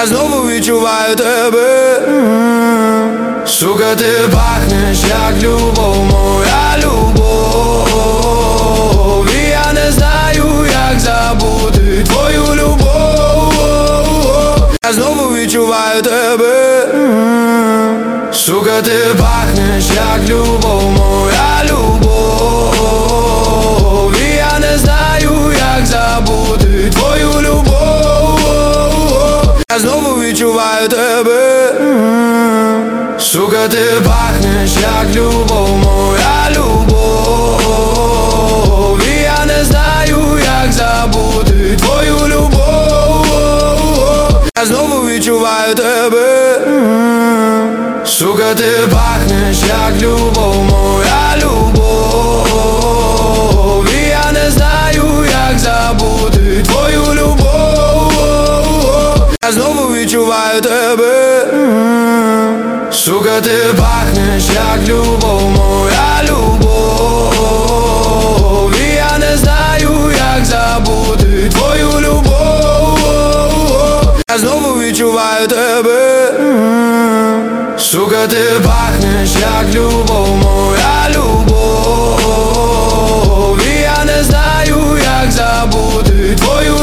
Я знову відчуваю тебе. Сука, ти пахнеш як любов, моя любов. І я не знаю, як забути твою любов. Я знову відчуваю тебе. Сука, ти пахнеш як любов, моя любов. І я не знаю, як забути твою любов. Я знову відчуваю тебе. Сука, ти пахнеш як любов, моя любов. І я не знаю, як забути твою любов. Я знову відчуваю тебе. Сука, ти пахнеш як любов, моя любов. І я не знаю, як забути твою любов. Я знову відчуваю тебе. Сука, ти пахнеш як любов, моя любов. І я не знаю, як забути твою любов. Я знову відчуваю тебе. Сука, ти пахнеш як любов.